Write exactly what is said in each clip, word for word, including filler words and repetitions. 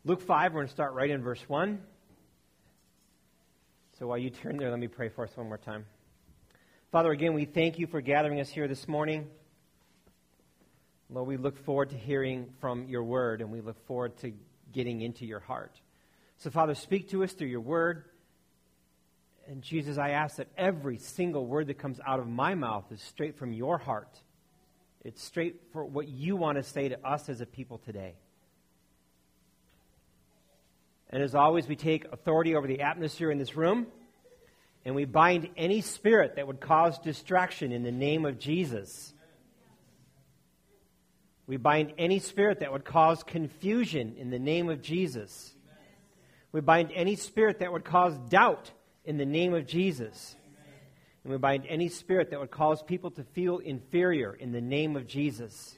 Luke five, we're going to start right in verse one. So while you turn there, let me pray for us one more time. Father, again, we thank you for gathering us here this morning. Lord, we look forward to hearing from your word, and we look forward to getting into your heart. So, Father, speak to us through your word. And Jesus, I ask that every single word that comes out of my mouth is straight from your heart. It's straight for what you want to say to us as a people today. And as always, we take authority over the atmosphere in this room, and we bind any spirit that would cause distraction in the name of Jesus. We bind any spirit that would cause confusion in the name of Jesus. We bind any spirit that would cause doubt in the name of Jesus. And we bind any spirit that would cause people to feel inferior in the name of Jesus.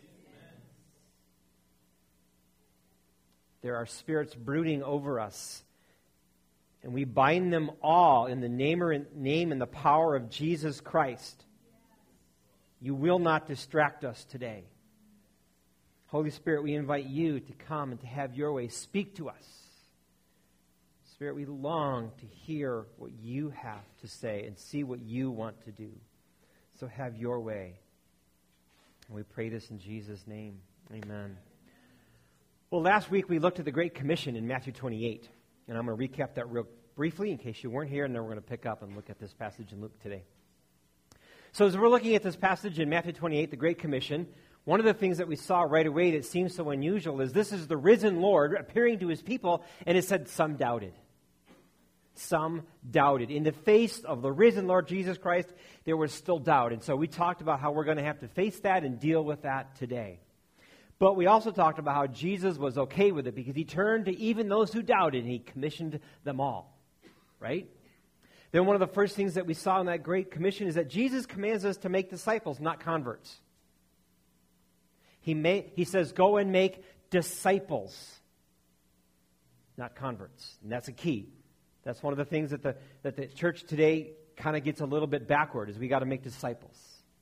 There are spirits brooding over us, and we bind them all in the name, or name and the power of Jesus Christ. You will not distract us today. Holy Spirit, we invite you to come and to have your way. Speak to us. Spirit, we long to hear what you have to say and see what you want to do. So have your way. And we pray this in Jesus' name. Amen. Well, last week we looked at the Great Commission in Matthew twenty-eight. And I'm going to recap that real briefly in case you weren't here, and then we're going to pick up and look at this passage in Luke today. So as we're looking at this passage in Matthew twenty-eight, the Great Commission, one of the things that we saw right away that seems so unusual is this is the risen Lord appearing to his people, and it said some doubted. Some doubted. In the face of the risen Lord Jesus Christ, there was still doubt. And so we talked about how we're going to have to face that and deal with that today. But we also talked about how Jesus was okay with it because he turned to even those who doubted and he commissioned them all. Right? Then one of the first things that we saw in that Great Commission is that Jesus commands us to make disciples, not converts. He, may, he says, go and make disciples, not converts. And that's a key. That's one of the things that the, that the church today kind of gets a little bit backward, is we got to make disciples.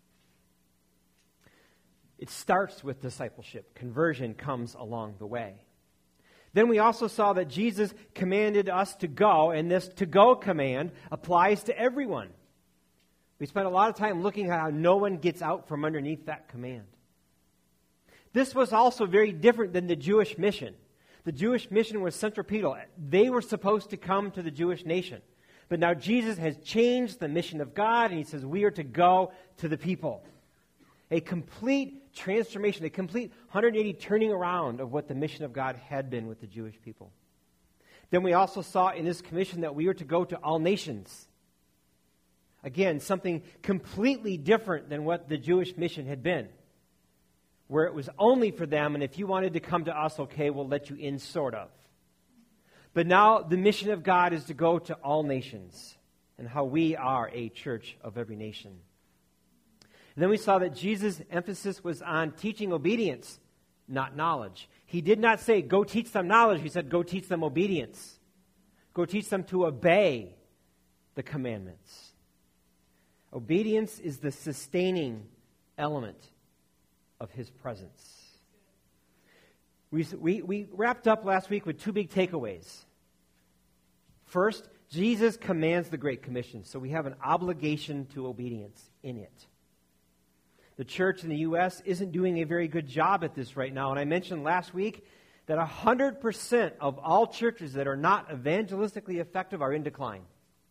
It starts with discipleship. Conversion comes along the way. Then we also saw that Jesus commanded us to go, and this to-go command applies to everyone. We spent a lot of time looking at how no one gets out from underneath that command. This was also very different than the Jewish mission. The Jewish mission was centripetal. They were supposed to come to the Jewish nation. But now Jesus has changed the mission of God, and he says we are to go to the people. A complete transformation, a complete one hundred eighty turning around of what the mission of God had been with the Jewish people. Then we also saw in this commission that we are to go to all nations. Again, something completely different than what the Jewish mission had been, where it was only for them, and if you wanted to come to us, okay, we'll let you in, sort of. But now the mission of God is to go to all nations, and how we are a church of every nation. And then we saw that Jesus' emphasis was on teaching obedience, not knowledge. He did not say, go teach them knowledge. He said, go teach them obedience. Go teach them to obey the commandments. Obedience is the sustaining element of his presence. We, we, we wrapped up last week with two big takeaways. First, Jesus commands the Great Commission, so we have an obligation to obedience in it. The church in the U S isn't doing a very good job at this right now, and I mentioned last week that one hundred percent of all churches that are not evangelistically effective are in decline.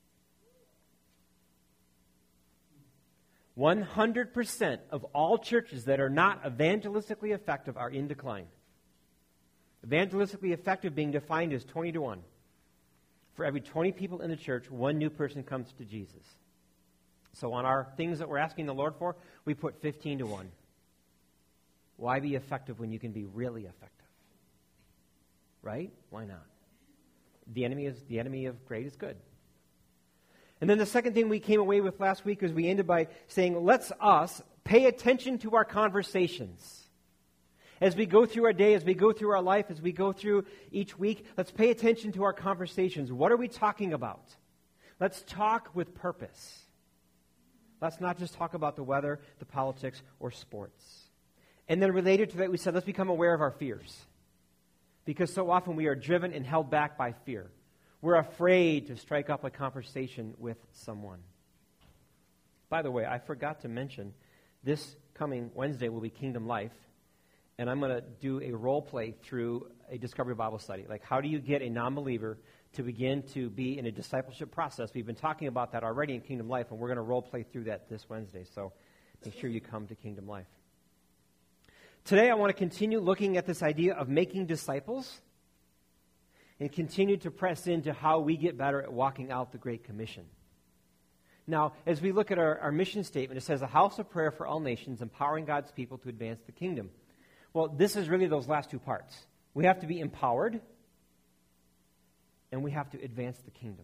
one hundred percent of all churches that are not evangelistically effective are in decline. Evangelistically effective being defined as twenty to one. For every twenty people in the church, one new person comes to Jesus. So on our things that we're asking the Lord for, we put fifteen to one. Why be effective when you can be really effective? Right? Why not? The enemy is the enemy of great is good. And then the second thing we came away with last week is we ended by saying, let's us pay attention to our conversations. As we go through our day, as we go through our life, as we go through each week, let's pay attention to our conversations. What are we talking about? Let's talk with purpose. Let's not just talk about the weather, the politics, or sports. And then related to that, we said, let's become aware of our fears. because so often we are driven and held back by fear. We're afraid to strike up a conversation with someone. By the way, I forgot to mention, this coming Wednesday will be Kingdom Life, and I'm going to do a role play through a Discovery Bible study. Like, how do you get a non-believer to begin to be in a discipleship process? We've been talking about that already in Kingdom Life, and we're going to role play through that this Wednesday, so make sure you come to Kingdom Life. Today, I want to continue looking at this idea of making disciples and continue to press into how we get better at walking out the Great Commission. Now, as we look at our, our mission statement, it says, a house of prayer for all nations, empowering God's people to advance the kingdom. Well, this is really those last two parts. We have to be empowered, and we have to advance the kingdom.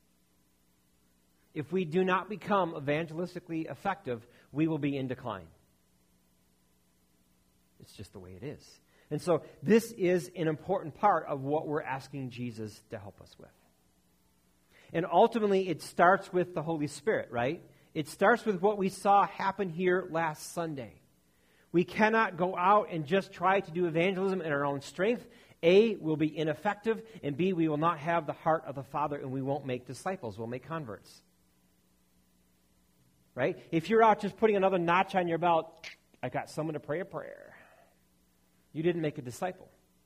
If we do not become evangelistically effective, we will be in decline. It's just the way it is. And so this is an important part of what we're asking Jesus to help us with. And ultimately, it starts with the Holy Spirit, right? It starts with what we saw happen here last Sunday. We cannot go out and just try to do evangelism in our own strength. A, we'll be ineffective, and B, we will not have the heart of the Father, and we won't make disciples. We'll make converts. Right? If you're out just putting another notch on your belt, I got someone to pray a prayer. You didn't make a disciple.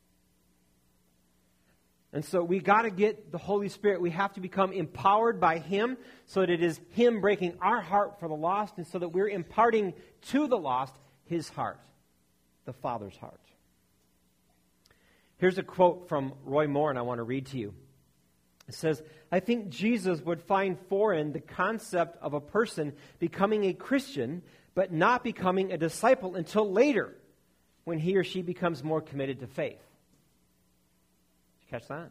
And so we got to get the Holy Spirit. We have to become empowered by Him so that it is Him breaking our heart for the lost, and so that we're imparting to the lost His heart, the Father's heart. Here's a quote from Roy Moore, and I want to read to you. It says, I think Jesus would find foreign the concept of a person becoming a Christian, but not becoming a disciple until later, when he or she becomes more committed to faith. Did you catch that?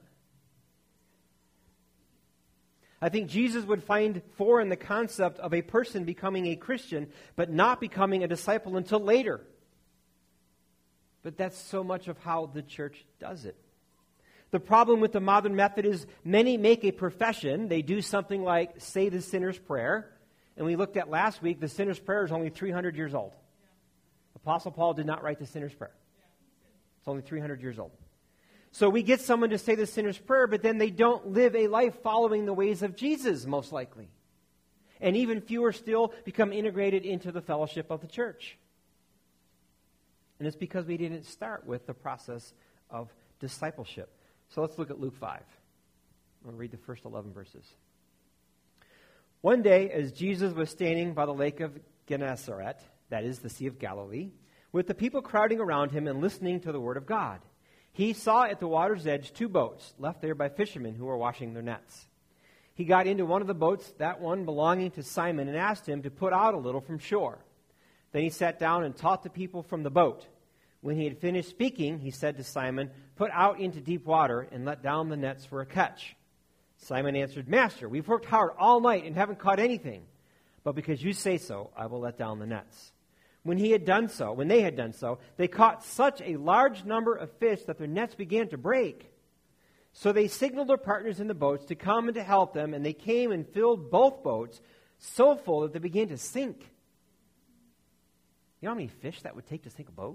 I think Jesus would find foreign the concept of a person becoming a Christian, but not becoming a disciple until later. But that's so much of how the church does it. The problem with the modern method is many make a profession. They do something like say the sinner's prayer. And we looked at last week, the sinner's prayer is only three hundred years old. Apostle Paul did not write the sinner's prayer. It's only three hundred years old. So we get someone to say the sinner's prayer, but then they don't live a life following the ways of Jesus, most likely. And even fewer still become integrated into the fellowship of the church. And it's because we didn't start with the process of discipleship. So let's look at Luke five. I'm going to read the first eleven verses. One day, as Jesus was standing by the lake of Gennesaret, that is the Sea of Galilee, with the people crowding around him and listening to the word of God, he saw at the water's edge two boats left there by fishermen who were washing their nets. He got into one of the boats, that one belonging to Simon, and asked him to put out a little from shore. Then he sat down and taught the people from the boat. When he had finished speaking, he said to Simon, put out into deep water and let down the nets for a catch. Simon answered, Master, we've worked hard all night and haven't caught anything. But because you say so, I will let down the nets. When he had done so, when they had done so, they caught such a large number of fish that their nets began to break. So they signaled their partners in the boats to come and to help them, and they came and filled both boats so full that they began to sink. You know how many fish that would take to sink a boat?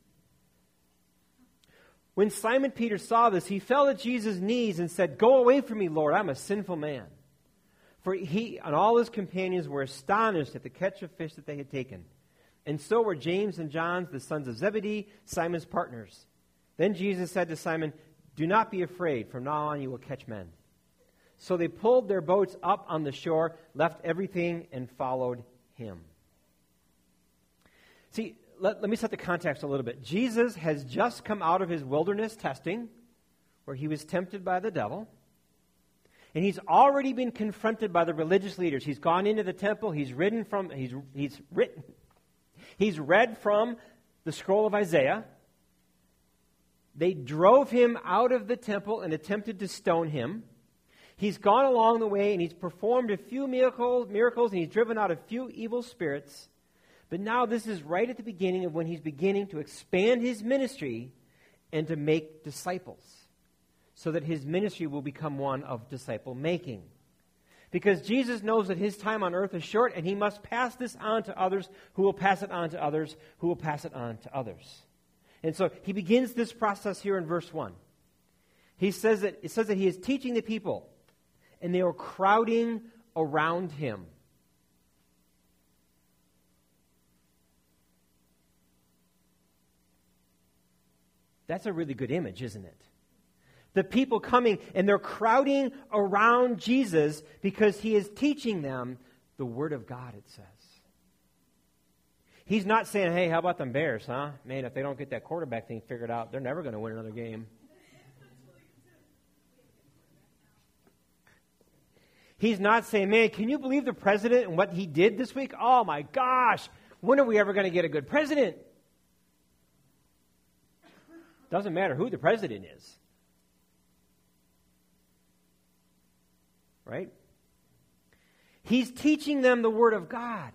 When Simon Peter saw this, he fell at Jesus' knees and said, Go away from me, Lord, I'm a sinful man. For he and all his companions were astonished at the catch of fish that they had taken. And so were James and John, the sons of Zebedee, Simon's partners. Then Jesus said to Simon, Do not be afraid. From now on you will catch men. So they pulled their boats up on the shore, left everything, and followed him. See, let, let me set the context a little bit. Jesus has just come out of his wilderness testing, where he was tempted by the devil. And he's already been confronted by the religious leaders. He's gone into the temple. He's ridden from, he's, he's written, he's read from the scroll of Isaiah. They drove him out of the temple and attempted to stone him. He's gone along the way and he's performed a few miracles, miracles and he's driven out a few evil spirits. But now this is right at the beginning of when he's beginning to expand his ministry and to make disciples, so that his ministry will become one of disciple making. Because Jesus knows that his time on earth is short and he must pass this on to others who will pass it on to others who will pass it on to others. And so he begins this process here in verse one. He says that, it says that he is teaching the people, and they were crowding around him. That's a really good image, isn't it? The people coming, and they're crowding around Jesus because he is teaching them the Word of God, it says. He's not saying, hey, how about them Bears, huh? Man, if they don't get that quarterback thing figured out, they're never going to win another game. He's not saying, man, can you believe the president and what he did this week? Oh, my gosh, when are we ever going to get a good president? Doesn't matter who the president is. Right? He's teaching them the Word of God.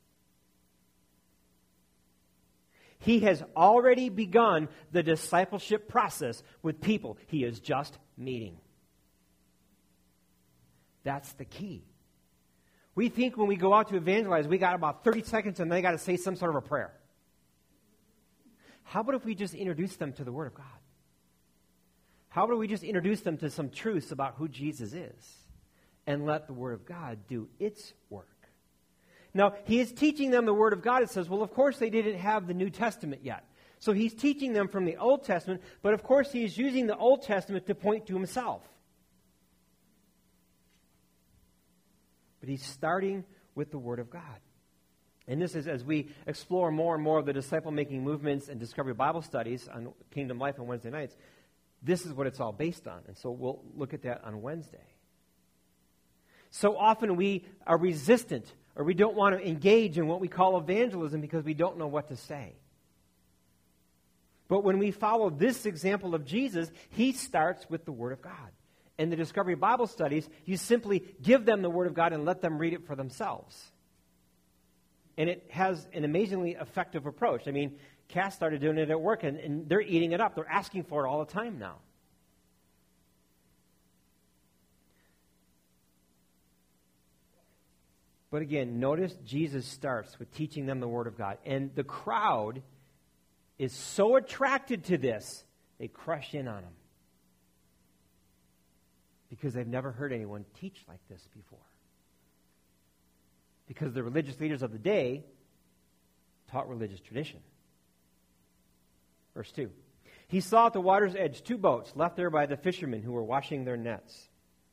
He has already begun the discipleship process with people he is just meeting. That's the key. We think when we go out to evangelize, we got about thirty seconds and they got to say some sort of a prayer. How about if we just introduce them to the Word of God? How about we just introduce them to some truths about who Jesus is and let the Word of God do its work? Now, he is teaching them the Word of God. It says, well, of course they didn't have the New Testament yet. So he's teaching them from the Old Testament, but of course he is using the Old Testament to point to himself. But he's starting with the Word of God. And this is as we explore more and more of the disciple-making movements and Discovery Bible studies on Kingdom Life on Wednesday nights, this is what it's all based on. And so we'll look at that on Wednesday. So often we are resistant or we don't want to engage in what we call evangelism because we don't know what to say. But when we follow this example of Jesus, he starts with the Word of God. In the Discovery Bible studies, you simply give them the Word of God and let them read it for themselves. And it has an amazingly effective approach. I mean, Cass started doing it at work, and, and they're eating it up. They're asking for it all the time now. But again, notice Jesus starts with teaching them the Word of God. And the crowd is so attracted to this, they crush in on him. Because they've never heard anyone teach like this before. Because the religious leaders of the day taught religious tradition. Verse two. He saw at the water's edge two boats left there by the fishermen who were washing their nets.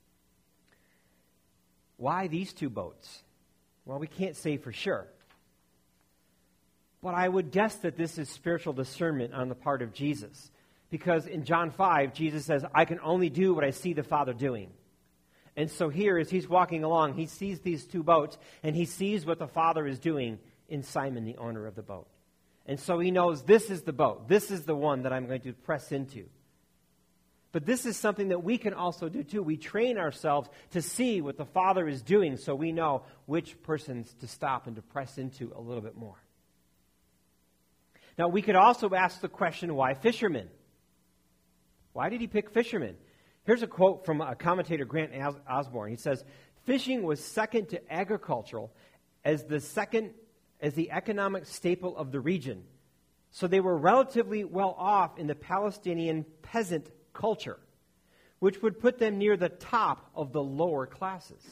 Why these two boats? Well, we can't say for sure. But I would guess that this is spiritual discernment on the part of Jesus. Because in John five, Jesus says, I can only do what I see the Father doing. And so here, as he's walking along, he sees these two boats, and he sees what the Father is doing in Simon, the owner of the boat. And so he knows this is the boat. This is the one that I'm going to press into. But this is something that we can also do too. We train ourselves to see what the Father is doing so we know which persons to stop and to press into a little bit more. Now, we could also ask the question, why fishermen? Why did he pick fishermen? Here's a quote from a commentator, Grant Osborne. He says, fishing was second to agricultural as the second as the economic staple of the region. So they were relatively well off in the Palestinian peasant culture, which would put them near the top of the lower classes.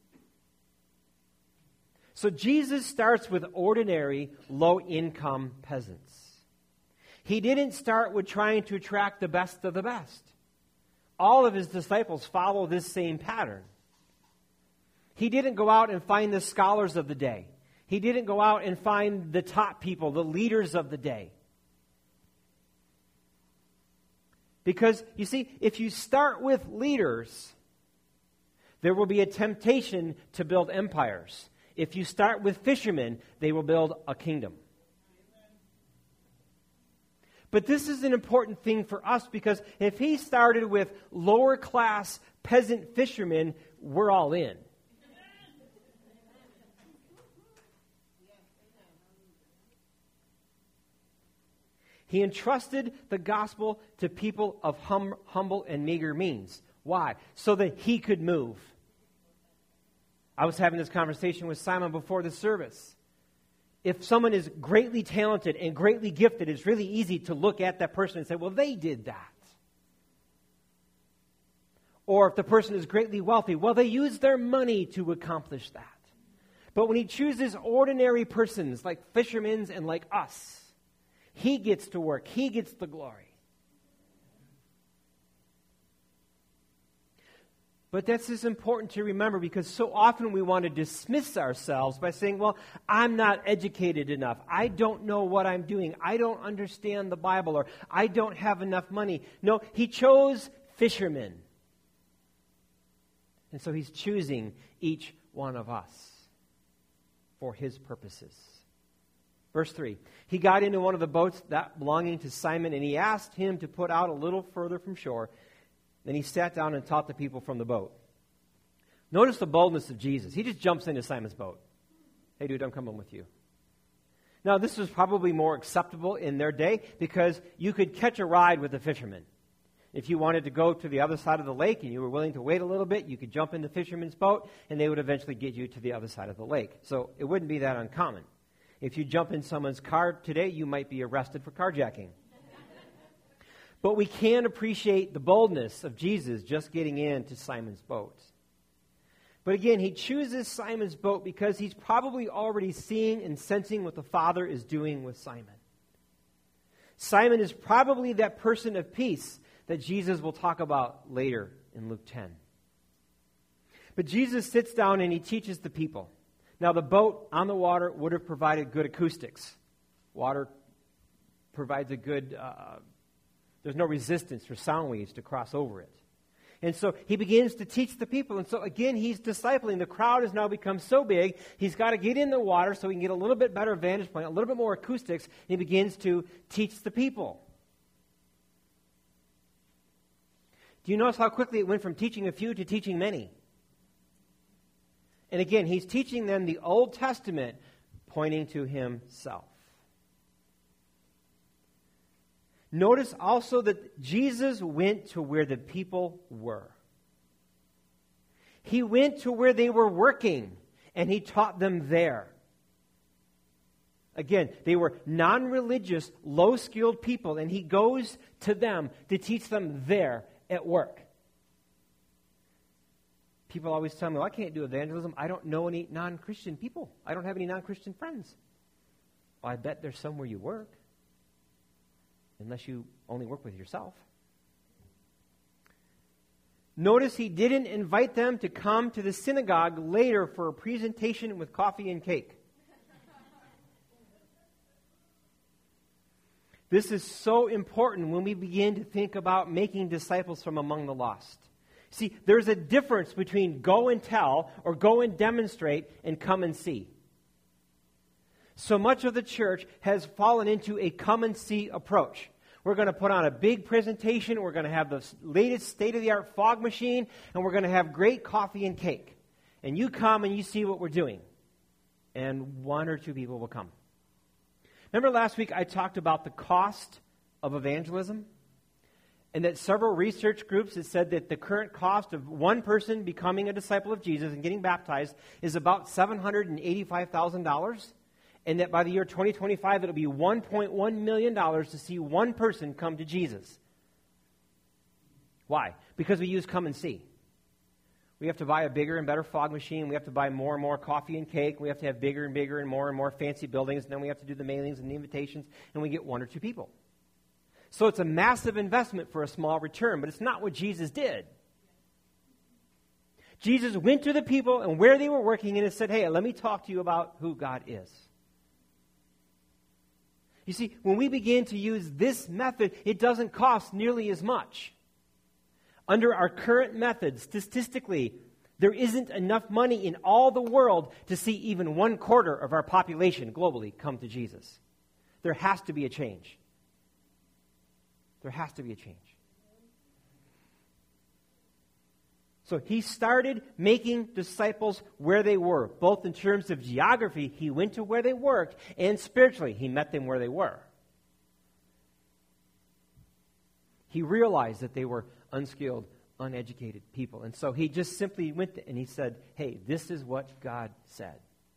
So Jesus starts with ordinary, low-income peasants. He didn't start with trying to attract the best of the best. All of his disciples follow this same pattern. He didn't go out and find the scholars of the day. He didn't go out and find the top people, the leaders of the day. Because, you see, if you start with leaders, there will be a temptation to build empires. If you start with fishermen, they will build a kingdom. But this is an important thing for us because if he started with lower class peasant fishermen, we're all in. He entrusted the gospel to people of hum, humble and meager means. Why? So that he could move. I was having this conversation with Simon before the service. If someone is greatly talented and greatly gifted, it's really easy to look at that person and say, well, they did that. Or if the person is greatly wealthy, well, they use their money to accomplish that. But when he chooses ordinary persons like fishermen and like us, he gets to work. He gets the glory. But that's just important to remember, because so often we want to dismiss ourselves by saying, well, I'm not educated enough. I don't know what I'm doing. I don't understand the Bible, or I don't have enough money. No, he chose fishermen. And so he's choosing each one of us for his purposes. Verse three, he got into one of the boats that belonging to Simon, and he asked him to put out a little further from shore. Then he sat down and taught the people from the boat. Notice the boldness of Jesus. He just jumps into Simon's boat. Hey, dude, I'm coming with you. Now, this was probably more acceptable in their day because you could catch a ride with a fisherman. If you wanted to go to the other side of the lake and you were willing to wait a little bit, you could jump in the fisherman's boat and they would eventually get you to the other side of the lake. So it wouldn't be that uncommon. If you jump in someone's car today, you might be arrested for carjacking. But we can appreciate the boldness of Jesus just getting into Simon's boat. But again, he chooses Simon's boat because he's probably already seeing and sensing what the Father is doing with Simon. Simon is probably that person of peace that Jesus will talk about later in Luke ten. But Jesus sits down and he teaches the people. Now, the boat on the water would have provided good acoustics. Water provides a good... Uh, There's no resistance for sound waves to cross over it. And so he begins to teach the people. And so again, he's discipling. The crowd has now become so big, he's got to get in the water so he can get a little bit better vantage point, a little bit more acoustics, and he begins to teach the people. Do you notice how quickly it went from teaching a few to teaching many? And again, he's teaching them the Old Testament, pointing to himself. Notice also that Jesus went to where the people were. He went to where they were working, and he taught them there. Again, they were non-religious, low-skilled people, and he goes to them to teach them there at work. People always tell me, well, I can't do evangelism. I don't know any non-Christian people. I don't have any non-Christian friends. Well, I bet there's some where you work. Unless you only work with yourself. Notice he didn't invite them to come to the synagogue later for a presentation with coffee and cake. This is so important when we begin to think about making disciples from among the lost. See, there's a difference between go and tell or go and demonstrate and come and see. So much of the church has fallen into a come and see approach. We're going to put on a big presentation, we're going to have the latest state-of-the-art fog machine, and we're going to have great coffee and cake. And you come and you see what we're doing. And one or two people will come. Remember last week I talked about the cost of evangelism? And that several research groups have said that the current cost of one person becoming a disciple of Jesus and getting baptized is about seven hundred eighty-five thousand dollars. And that by the year twenty twenty-five, it'll be one point one million dollars to see one person come to Jesus. Why? Because we use come and see. We have to buy a bigger and better fog machine. We have to buy more and more coffee and cake. We have to have bigger and bigger and more and more fancy buildings. And then we have to do the mailings and the invitations. And we get one or two people. So it's a massive investment for a small return. But it's not what Jesus did. Jesus went to the people and where they were working and said, hey, let me talk to you about who God is. You see, when we begin to use this method, it doesn't cost nearly as much. Under our current method, statistically, there isn't enough money in all the world to see even one quarter of our population globally come to Jesus. There has to be a change. There has to be a change. So he started making disciples where they were, both in terms of geography, he went to where they worked, and spiritually, he met them where they were. He realized that they were unskilled, uneducated people. And so he just simply went and he said, hey, this is what God said.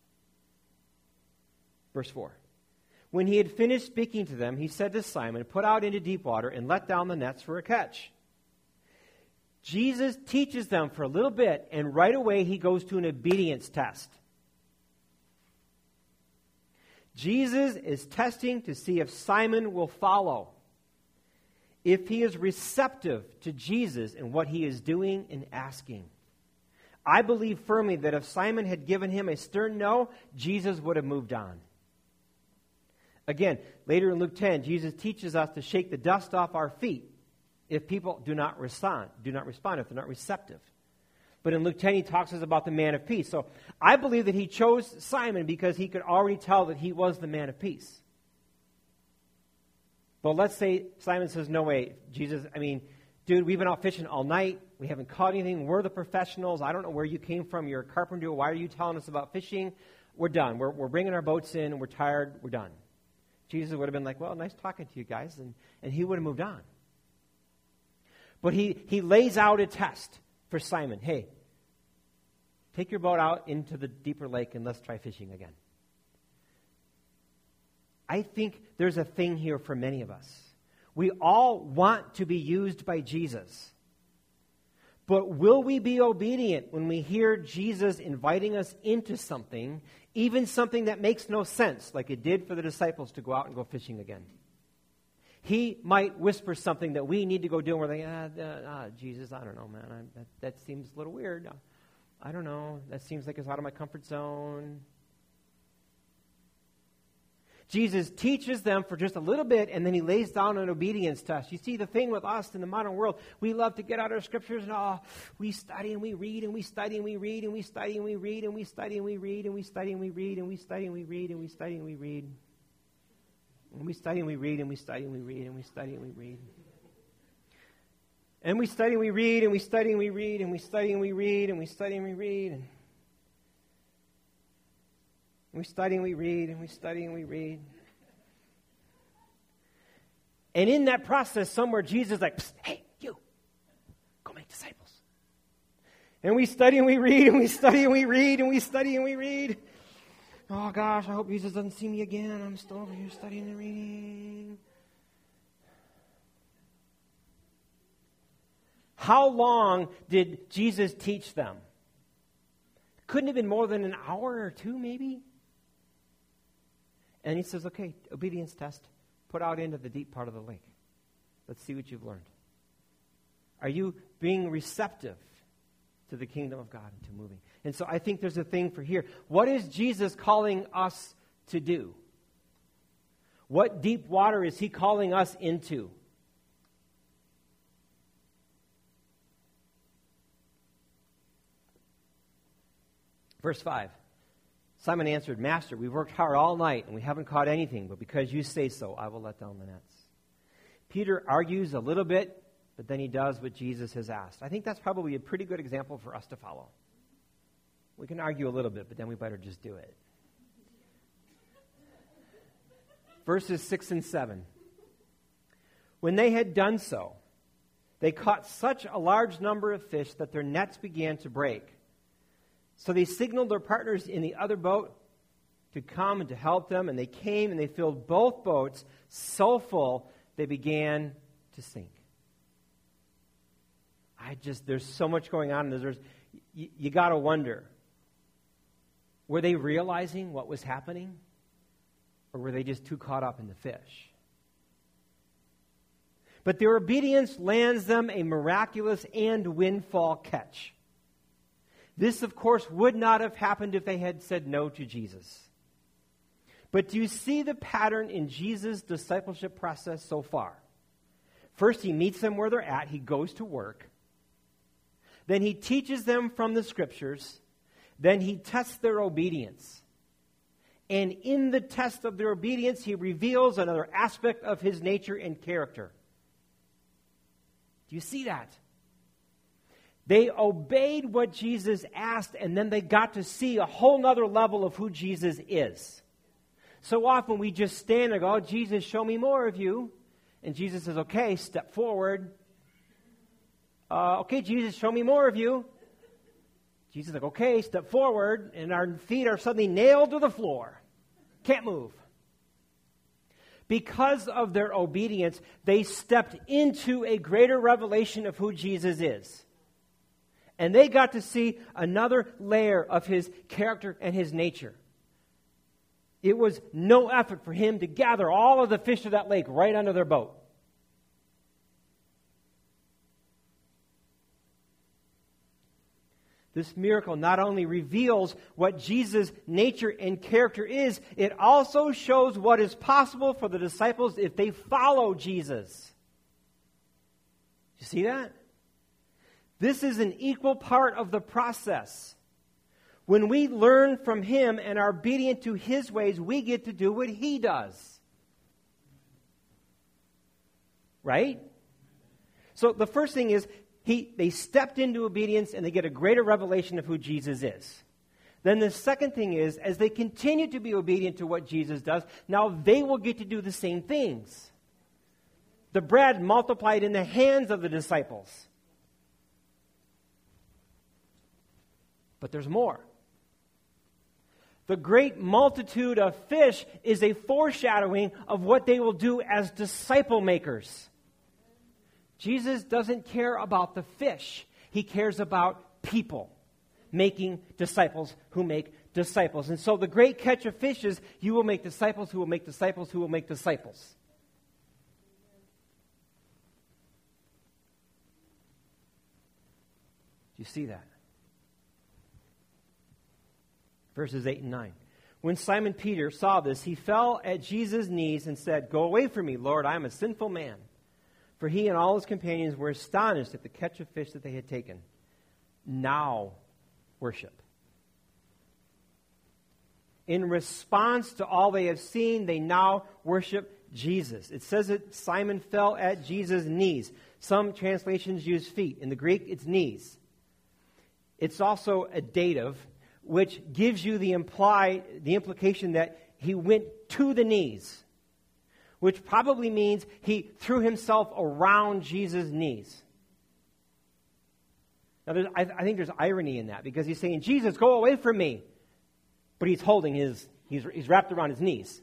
Verse four. When he had finished speaking to them, he said to Simon, put out into deep water and let down the nets for a catch. Jesus teaches them for a little bit, and right away he goes to an obedience test. Jesus is testing to see if Simon will follow, if he is receptive to Jesus and what he is doing and asking. I believe firmly that if Simon had given him a stern no, Jesus would have moved on. Again, later in Luke ten, Jesus teaches us to shake the dust off our feet if people do not respond, do not respond, if they're not receptive. But in Luke ten, he talks to us about the man of peace. So I believe that he chose Simon because he could already tell that he was the man of peace. But let's say Simon says, no way, Jesus, I mean, dude, we've been out fishing all night. We haven't caught anything. We're the professionals. I don't know where you came from. You're a carpenter. Why are you telling us about fishing? We're done. We're, we're bringing our boats in. We're tired. We're done. Jesus would have been like, well, nice talking to you guys. And, and he would have moved on. But he, he lays out a test for Simon. Hey, take your boat out into the deeper lake and let's try fishing again. I think there's a thing here for many of us. We all want to be used by Jesus. But will we be obedient when we hear Jesus inviting us into something, even something that makes no sense, like it did for the disciples to go out and go fishing again? He might whisper something that we need to go do, and we're like, ah, uh, ah Jesus, I don't know, man. I, that, that seems a little weird. I don't know. That seems like it's out of my comfort zone. Jesus teaches them for just a little bit, and then he lays down an obedience test. You see, the thing with us in the modern world, we love to get out our scriptures and oh, we study and we read and we study and we read and we study and we read and we study and we read and we study and we read and we study and we read and we study and we read. And we study and we read and we study and we read and we study and we read. And we study and we read and we study and we read and we study and we read and we study and we read and we study and we read and we study and we read. And in that process, somewhere Jesus is like, hey, you, go make disciples. And we study and we read and we study and we read and we study and we read. Oh gosh, I hope Jesus doesn't see me again. I'm still over here studying and reading. How long did Jesus teach them? Couldn't have been more than an hour or two, maybe. And he says, okay, obedience test. Put out into the deep part of the lake. Let's see what you've learned. Are you being receptive to the kingdom of God and to moving? And so I think there's a thing for here. What is Jesus calling us to do? What deep water is he calling us into? Verse five. Simon answered, Master, we've worked hard all night and we haven't caught anything, but because you say so, I will let down the nets. Peter argues a little bit, but then he does what Jesus has asked. I think that's probably a pretty good example for us to follow. We can argue a little bit, but then we better just do it. Verses six and seven. When they had done so, they caught such a large number of fish that their nets began to break. So they signaled their partners in the other boat to come and to help them, and they came and they filled both boats so full they began to sink. I just, there's so much going on. There's, you, you got to wonder, were they realizing what was happening? Or were they just too caught up in the fish? But their obedience lands them a miraculous and windfall catch. This, of course, would not have happened if they had said no to Jesus. But do you see the pattern in Jesus' discipleship process so far? First, he meets them where they're at. He goes to work. Then he teaches them from the Scriptures. Then he tests their obedience. And in the test of their obedience, he reveals another aspect of his nature and character. Do you see that? They obeyed what Jesus asked, and then they got to see a whole nother level of who Jesus is. So often we just stand and go, oh, Jesus, show me more of you. And Jesus says, okay, step forward. Uh, okay, Jesus, show me more of you. Jesus is like, okay, step forward. And our feet are suddenly nailed to the floor. Can't move. Because of their obedience, they stepped into a greater revelation of who Jesus is. And they got to see another layer of his character and his nature. It was no effort for him to gather all of the fish of that lake right under their boat. This miracle not only reveals what Jesus' nature and character is, it also shows what is possible for the disciples if they follow Jesus. You see that? This is an equal part of the process. When we learn from him and are obedient to his ways, we get to do what he does. Right? So the first thing is, he, they stepped into obedience and they get a greater revelation of who Jesus is. Then the second thing is, as they continue to be obedient to what Jesus does, now they will get to do the same things. The bread multiplied in the hands of the disciples. But there's more. The great multitude of fish is a foreshadowing of what they will do as disciple makers. Jesus doesn't care about the fish. He cares about people making disciples who make disciples. And so the great catch of fish is you will make disciples who will make disciples who will make disciples. Do you see that? Verses eight and nine. When Simon Peter saw this, he fell at Jesus' knees and said, "Go away from me, Lord, I am a sinful man." For he and all his companions were astonished at the catch of fish that they had taken. Now worship. In response to all they have seen, they now worship Jesus. It says that Simon fell at Jesus' knees. Some translations use feet. In the Greek, it's knees. It's also a dative, which gives you the imply, the implication that he went to the knees, which probably means he threw himself around Jesus' knees. Now, there's, I, I think there's irony in that, because he's saying, "Jesus, go away from me," but he's holding his, he's, he's wrapped around his knees.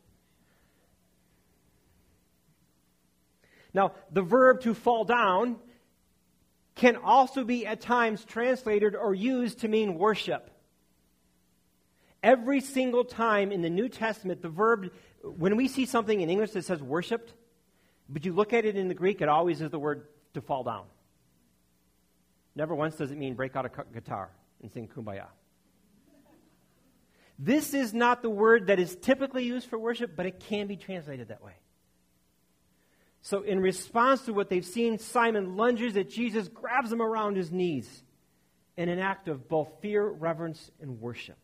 Now, the verb to fall down can also be at times translated or used to mean worship. Every single time in the New Testament, the verb, when we see something in English that says worshipped, but you look at it in the Greek, it always is the word to fall down. Never once does it mean break out a guitar and sing Kumbaya. This is not the word that is typically used for worship, but it can be translated that way. So in response to what they've seen, Simon lunges at Jesus, grabs him around his knees in an act of both fear, reverence, and worship.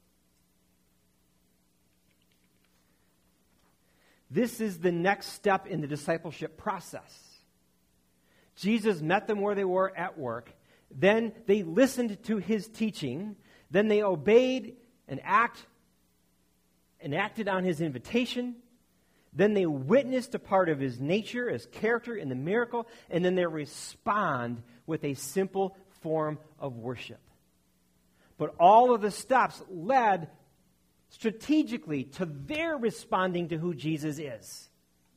This is the next step in the discipleship process. Jesus met them where they were at work. Then they listened to his teaching. Then they obeyed and act and acted on his invitation. Then they witnessed a part of his nature, his character in the miracle. And then they respond with a simple form of worship. But all of the steps led strategically to their responding to who Jesus is.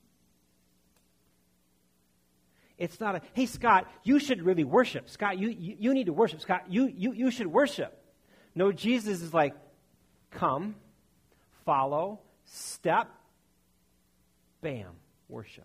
It's not a, "Hey, Scott, you should really worship. Scott, you, you, you need to worship. Scott, you, you, you should worship." No, Jesus is like, come, follow, step, bam, worship.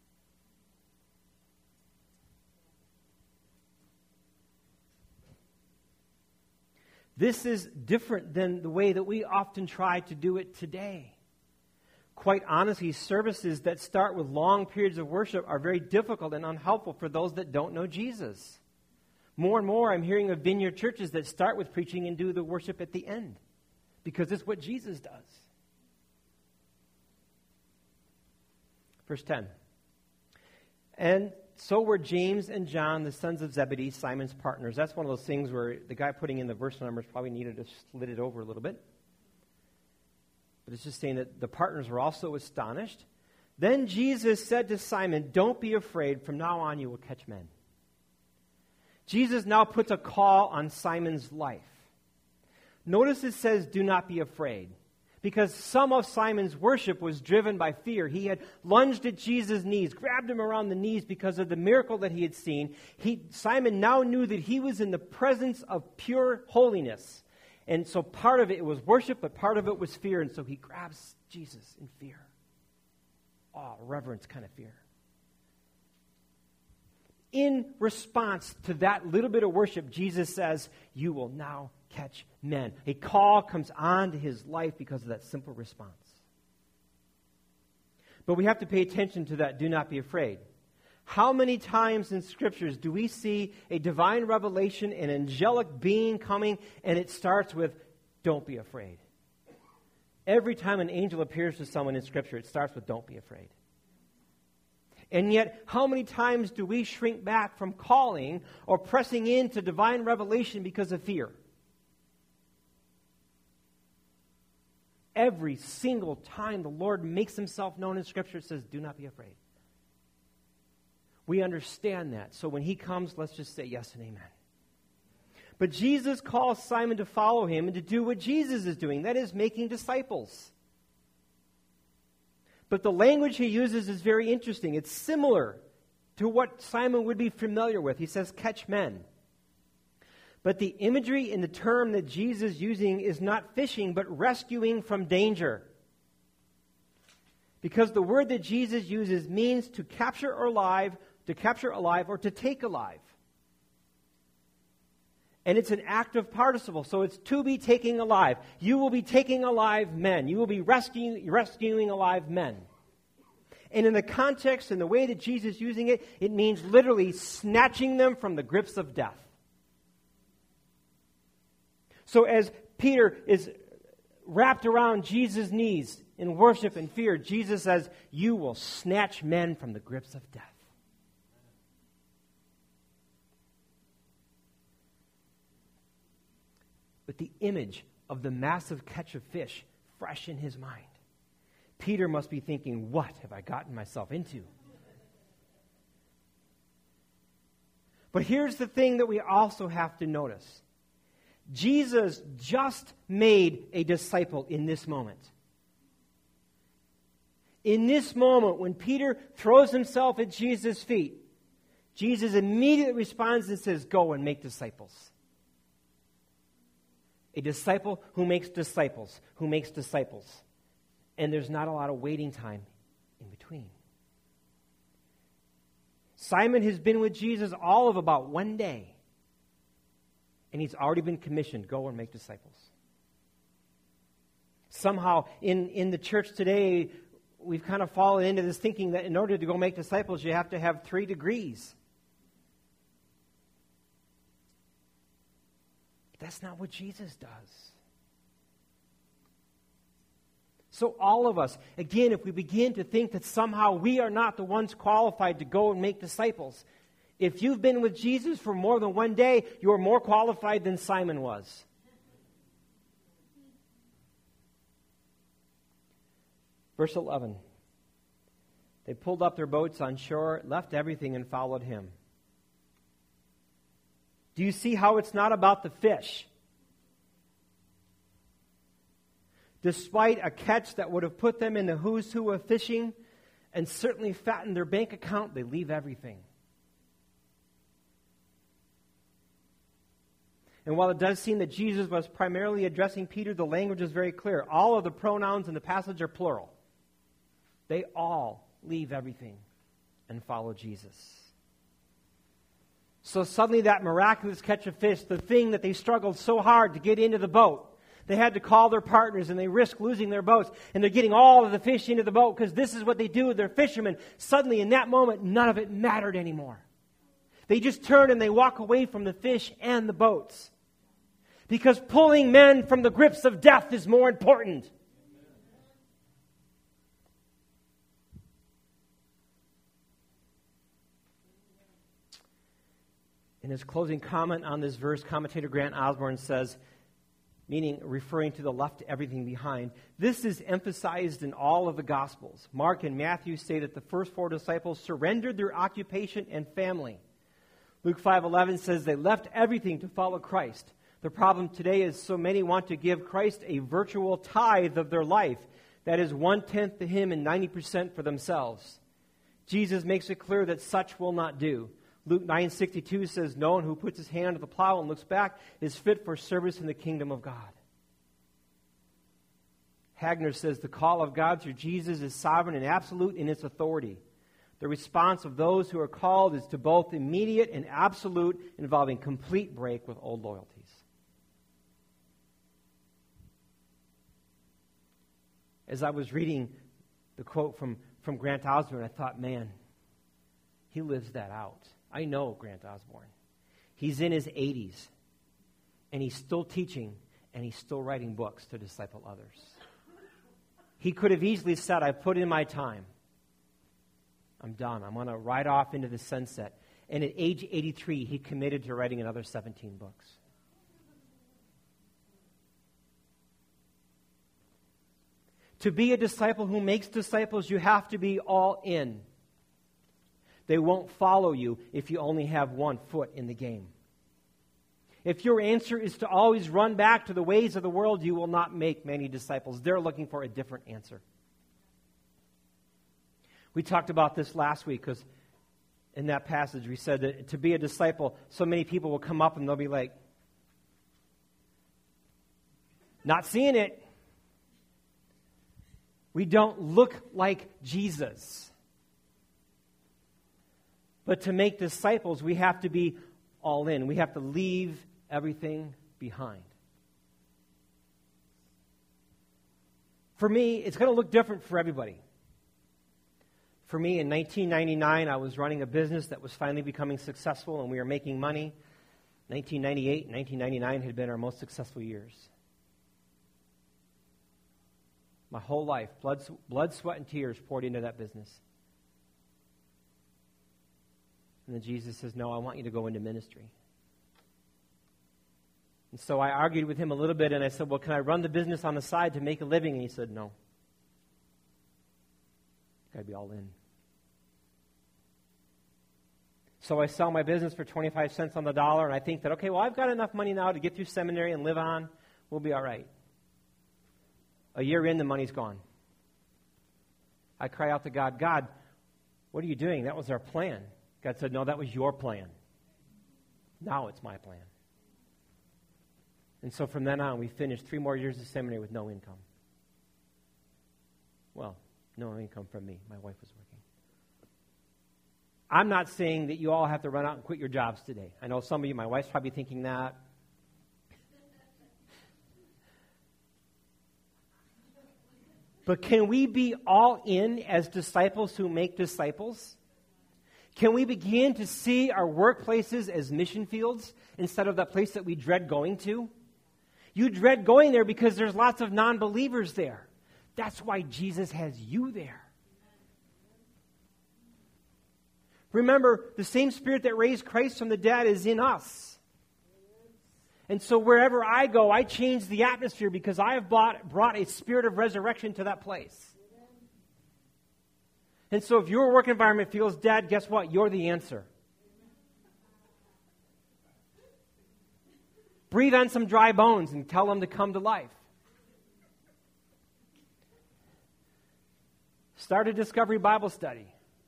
This is different than the way that we often try to do it today. Quite honestly, services that start with long periods of worship are very difficult and unhelpful for those that don't know Jesus. More and more, I'm hearing of vineyard churches that start with preaching and do the worship at the end, because it's what Jesus does. Verse ten. And so were James and John, the sons of Zebedee, Simon's partners. That's one of those things where the guy putting in the verse numbers probably needed to split it over a little bit. But it's just saying that the partners were also astonished. Then Jesus said to Simon, "Don't be afraid. From now on you will catch men." Jesus now puts a call on Simon's life. Notice it says, "Do not be afraid." because some of Simon's worship was driven by fear. He had lunged at Jesus' knees, grabbed him around the knees because of the miracle that he had seen. He, Simon now knew that he was in the presence of pure holiness. And so part of it was worship, but part of it was fear. And so he grabs Jesus in fear. Oh, reverence kind of fear. In response to that little bit of worship, Jesus says, you will now catch men. A call comes on to his life because of that simple response. But we have to pay attention to that, do not be afraid. How many times in Scriptures do we see a divine revelation, an angelic being coming, and it starts with, don't be afraid? Every time an angel appears to someone in Scripture, it starts with, don't be afraid. And yet, how many times do we shrink back from calling or pressing into divine revelation because of fear? Every single time the Lord makes himself known in Scripture, it says, do not be afraid. We understand that. So when he comes, let's just say yes and amen. But Jesus calls Simon to follow him and to do what Jesus is doing. That is, making disciples. But the language he uses is very interesting. It's similar to what Simon would be familiar with. He says, catch men. But the imagery in the term that Jesus is using is not fishing, but rescuing from danger. Because the word that Jesus uses means to capture alive, to capture alive, or to take alive. And it's an active participle, so it's to be taking alive. You will be taking alive men. You will be rescuing, rescuing alive men. And in the context and the way that Jesus is using it, it means literally snatching them from the grips of death. So as Peter is wrapped around Jesus' knees in worship and fear, Jesus says, you will snatch men from the grips of death. With the image of the massive catch of fish fresh in his mind, Peter must be thinking, what have I gotten myself into? But here's the thing that we also have to notice. Jesus just made a disciple in this moment. In this moment, when Peter throws himself at Jesus' feet, Jesus immediately responds and says, go and make disciples. A disciple who makes disciples, who makes disciples. And there's not a lot of waiting time in between. Simon has been with Jesus all of about one day. And he's already been commissioned, go and make disciples. Somehow, in, in the church today, we've kind of fallen into this thinking that in order to go make disciples, you have to have three degrees. But that's not what Jesus does. So all of us, again, if we begin to think that somehow we are not the ones qualified to go and make disciples, if you've been with Jesus for more than one day, you are more qualified than Simon was. Verse eleven. They pulled up their boats on shore, left everything, and followed him. Do you see how it's not about the fish? Despite a catch that would have put them in the who's who of fishing and certainly fattened their bank account, they leave everything. And while it does seem that Jesus was primarily addressing Peter, the language is very clear. All of the pronouns in the passage are plural. They all leave everything and follow Jesus. So suddenly that miraculous catch of fish, the thing that they struggled so hard to get into the boat, they had to call their partners and they risked losing their boats. And they're getting all of the fish into the boat because this is what they do. They're fishermen. Suddenly in that moment, none of it mattered anymore. They just turn and they walk away from the fish and the boats. Because pulling men from the grips of death is more important. In his closing comment on this verse, commentator Grant Osborne says, meaning referring to the left everything behind, this is emphasized in all of the Gospels. Mark and Matthew say that the first four disciples surrendered their occupation and family. Luke five eleven says they left everything to follow Christ. The problem today is so many want to give Christ a virtual tithe of their life. That is one-tenth to him and ninety percent for themselves. Jesus makes it clear that such will not do. Luke nine sixty-two says, "No one who puts his hand to the plow and looks back is fit for service in the kingdom of God." Hagner says, "The call of God through Jesus is sovereign and absolute in its authority. The response of those who are called is to both immediate and absolute, involving complete break with old loyalties." As I was reading the quote from, from Grant Osborne, I thought, man, he lives that out. I know Grant Osborne. He's in his eighties, and he's still teaching, and he's still writing books to disciple others. He could have easily said, "I've put in my time. I'm done. I'm going to ride off into the sunset." And at age eighty-three, he committed to writing another seventeen books. To be a disciple who makes disciples, you have to be all in. They won't follow you if you only have one foot in the game. If your answer is to always run back to the ways of the world, you will not make many disciples. They're looking for a different answer. We talked about this last week because in that passage we said that to be a disciple, so many people will come up and they'll be like, "Not seeing it. We don't look like Jesus." But to make disciples, we have to be all in. We have to leave everything behind. For me, it's going to look different for everybody. For me, in nineteen ninety-nine, I was running a business that was finally becoming successful, and we were making money. nineteen ninety-eight and nineteen ninety-nine had been our most successful years. My whole life, blood, blood, sweat, and tears poured into that business. And then Jesus says, "No, I want you to go into ministry." And so I argued with him a little bit, and I said, "Well, can I run the business on the side to make a living?" And he said, "No. Got to be all in." So I sell my business for twenty-five cents on the dollar, and I think that, okay, well, I've got enough money now to get through seminary and live on. We'll be all right. A year in, the money's gone. I cry out to God, "God, what are you doing? That was our plan." God said, "No, that was your plan. Now it's my plan." And so from then on, we finished three more years of seminary with no income. Well, no income from me. My wife was working. I'm not saying that you all have to run out and quit your jobs today. I know some of you, my wife's probably thinking that. But can we be all in as disciples who make disciples? Can we begin to see our workplaces as mission fields instead of that place that we dread going to? You dread going there because there's lots of non-believers there. That's why Jesus has you there. Remember, the same Spirit that raised Christ from the dead is in us. And so wherever I go, I change the atmosphere because I have brought, brought a spirit of resurrection to that place. And so if your work environment feels dead, guess what? You're the answer. Breathe on some dry bones and tell them to come to life. Start a Discovery Bible study.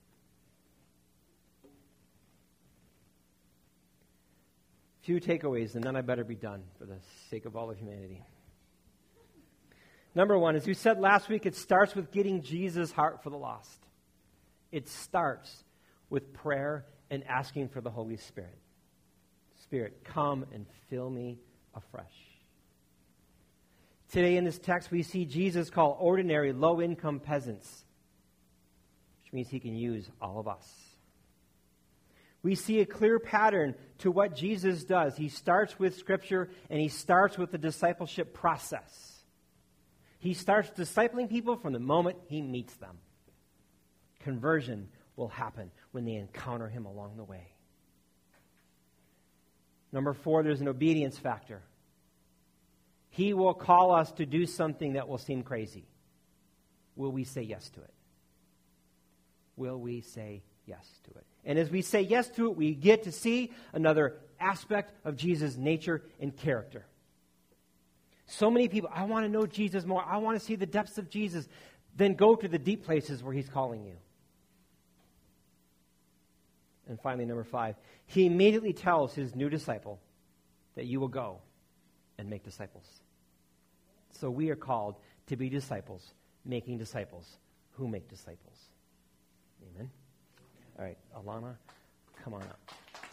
Few takeaways, and then I better be done for the sake of all of humanity. Number one, as we said last week, it starts with getting Jesus' heart for the lost. It starts with prayer and asking for the Holy Spirit. Spirit, come and fill me afresh. Today in this text, we see Jesus call ordinary, low-income peasants, which means he can use all of us. We see a clear pattern to what Jesus does. He starts with Scripture, and he starts with the discipleship process. He starts discipling people from the moment he meets them. Conversion will happen when they encounter him along the way. Number four, there's an obedience factor. He will call us to do something that will seem crazy. Will we say yes to it? Will we say yes to it. And as we say yes to it, we get to see another aspect of Jesus' nature and character. So many people, I want to know Jesus more. I want to see the depths of Jesus. Then go to the deep places where he's calling you. And finally, number five, he immediately tells his new disciple that you will go and make disciples. So we are called to be disciples, making disciples who make disciples. Amen. All right, Alana, come on up.